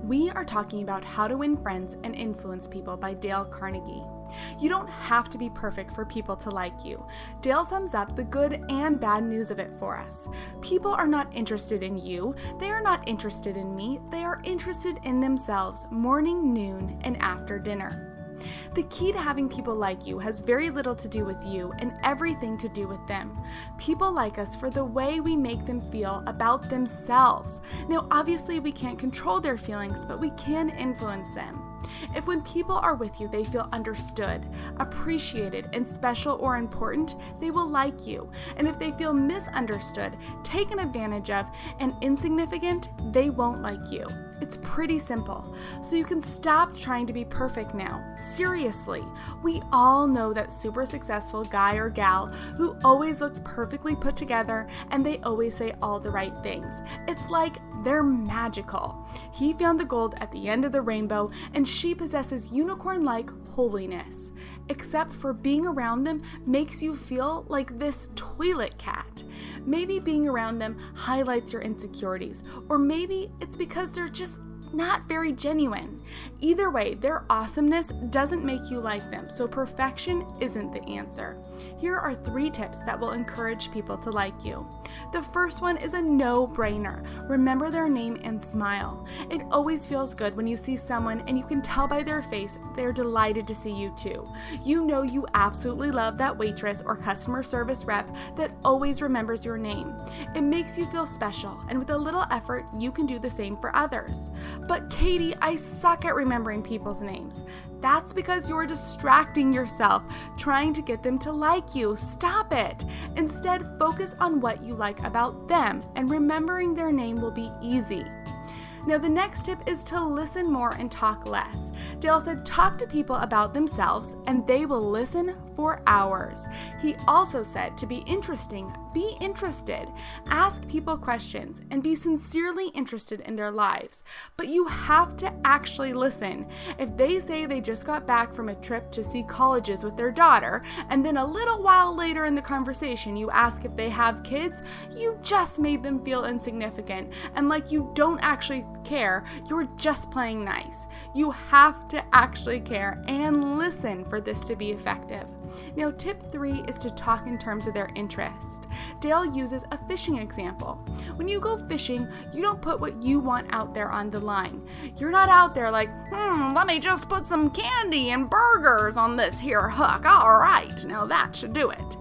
We are talking about How to Win Friends and Influence People by Dale Carnegie. You don't have to be perfect for people to like you. Dale sums up the good and bad news of it for us. People are not interested in you. They are not interested in me. They are interested in themselves morning, noon, and after dinner. The key to having people like you has very little to do with you and everything to do with them. People like us for the way we make them feel about themselves. Now, obviously, we can't control their feelings, but we can influence them. If when people are with you, they feel understood, appreciated, and special or important, they will like you. And if they feel misunderstood, taken advantage of, and insignificant, they won't like you. It's pretty simple. So you can stop trying to be perfect now. Seriously, we all know that super successful guy or gal who always looks perfectly put together and they always say all the right things. It's like they're magical. He found the gold at the end of the rainbow and she possesses unicorn-like holiness. Except for being around them makes you feel like this toilet cat. Maybe being around them highlights your insecurities, or maybe it's because they're just not very genuine. Either way, their awesomeness doesn't make you like them, so perfection isn't the answer. Here are 3 tips that will encourage people to like you. The first one is a no-brainer. Remember their name and smile. It always feels good when you see someone and you can tell by their face they're delighted to see you too. You know you absolutely love that waitress or customer service rep that always remembers your name. It makes you feel special, and with a little effort, you can do the same for others. But Katie, I suck at remembering people's names. That's because you're distracting yourself, trying to get them to like you. Stop it. Instead, focus on what you like about them, and remembering their name will be easy. Now, the next tip is to listen more and talk less. Dale said, talk to people about themselves and they will listen for hours. He also said to be interesting, be interested. Ask people questions and be sincerely interested in their lives. But you have to actually listen. If they say they just got back from a trip to see colleges with their daughter, and then a little while later in the conversation you ask if they have kids, you just made them feel insignificant and like you don't actually care. You're just playing nice. You have to actually care and listen for this to be effective. Now, tip 3 is to talk in terms of their interest. Dale uses a fishing example. When you go fishing, you don't put what you want out there on the line. You're not out there like, let me just put some candy and burgers on this here hook. All right, now that should do it.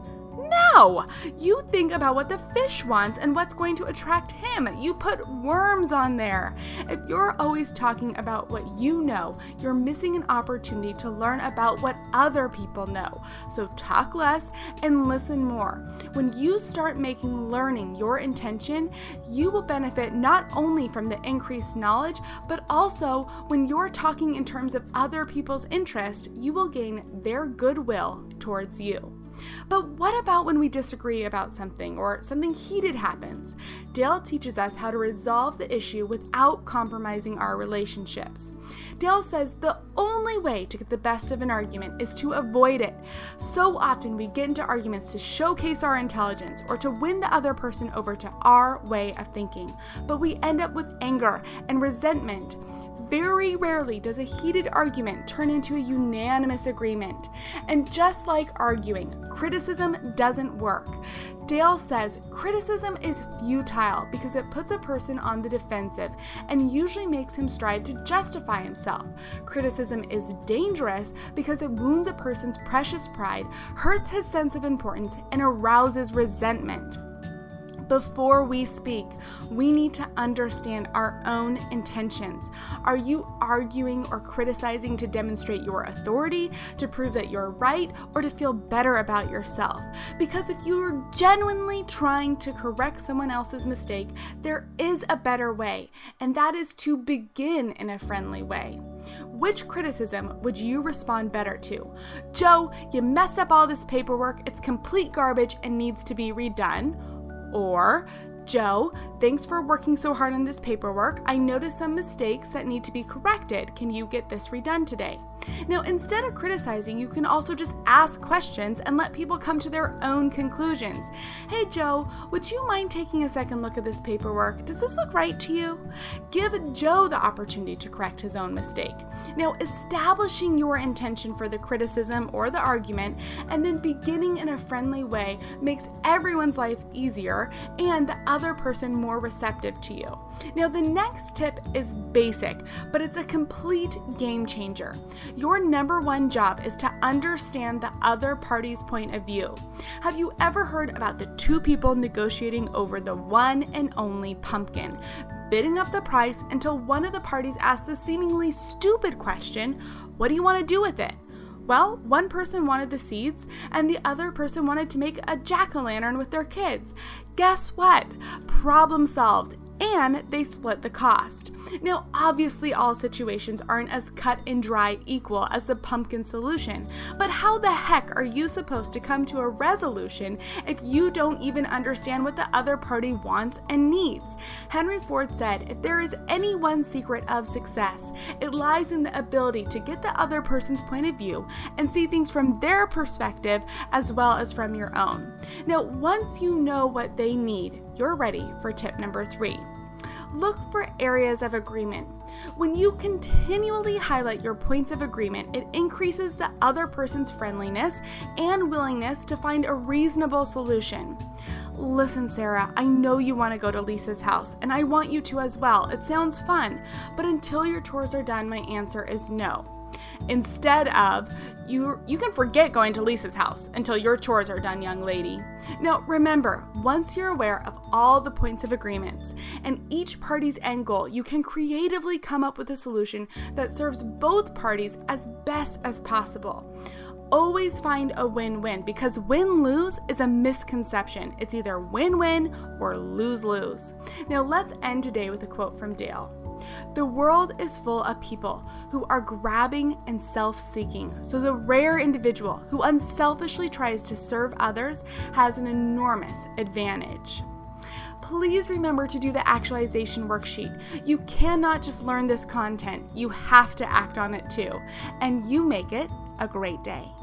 No! You think about what the fish wants and what's going to attract him. You put worms on there. If you're always talking about what you know, you're missing an opportunity to learn about what other people know. So talk less and listen more. When you start making learning your intention, you will benefit not only from the increased knowledge, but also when you're talking in terms of other people's interest, you will gain their goodwill towards you. But what about when we disagree about something or something heated happens? Dale teaches us how to resolve the issue without compromising our relationships. Dale says the only way to get the best of an argument is to avoid it. So often we get into arguments to showcase our intelligence or to win the other person over to our way of thinking, but we end up with anger and resentment. Very rarely does a heated argument turn into a unanimous agreement. And just like arguing, criticism doesn't work. Dale says criticism is futile because it puts a person on the defensive and usually makes him strive to justify himself. Criticism is dangerous because it wounds a person's precious pride, hurts his sense of importance, and arouses resentment. Before we speak, we need to understand our own intentions. Are you arguing or criticizing to demonstrate your authority, to prove that you're right, or to feel better about yourself? Because if you're genuinely trying to correct someone else's mistake, there is a better way, and that is to begin in a friendly way. Which criticism would you respond better to? Joe, you messed up all this paperwork, it's complete garbage and needs to be redone. Or, Joe, thanks for working so hard on this paperwork. I noticed some mistakes that need to be corrected. Can you get this redone today? Now, instead of criticizing, you can also just ask questions and let people come to their own conclusions. Hey Joe, would you mind taking a second look at this paperwork? Does this look right to you? Give Joe the opportunity to correct his own mistake. Now, establishing your intention for the criticism or the argument and then beginning in a friendly way makes everyone's life easier and the other person more receptive to you. Now, the next tip is basic, but it's a complete game changer. Your number one job is to understand the other party's point of view. Have you ever heard about the two people negotiating over the one and only pumpkin, bidding up the price until one of the parties asks the seemingly stupid question, what do you want to do with it? Well, one person wanted the seeds and the other person wanted to make a jack-o'-lantern with their kids. Guess what? Problem solved. And they split the cost. Now, obviously all situations aren't as cut and dry equal as the pumpkin solution, but how the heck are you supposed to come to a resolution if you don't even understand what the other party wants and needs? Henry Ford said, if there is any one secret of success, it lies in the ability to get the other person's point of view and see things from their perspective as well as from your own. Now, once you know what they need, you're ready for tip number 3. Look for areas of agreement. When you continually highlight your points of agreement, it increases the other person's friendliness and willingness to find a reasonable solution. Listen, Sarah, I know you want to go to Lisa's house, and I want you to as well. It sounds fun, but until your chores are done, my answer is no. Instead of, you can forget going to Lisa's house until your chores are done, young lady. Now, remember, once you're aware of all the points of agreements and each party's end goal, you can creatively come up with a solution that serves both parties as best as possible. Always find a win-win, because win-lose is a misconception. It's either win-win or lose-lose. Now, let's end today with a quote from Dale. The world is full of people who are grabbing and self-seeking, so the rare individual who unselfishly tries to serve others has an enormous advantage. Please remember to do the actualization worksheet. You cannot just learn this content, you have to act on it too, and you make it a great day.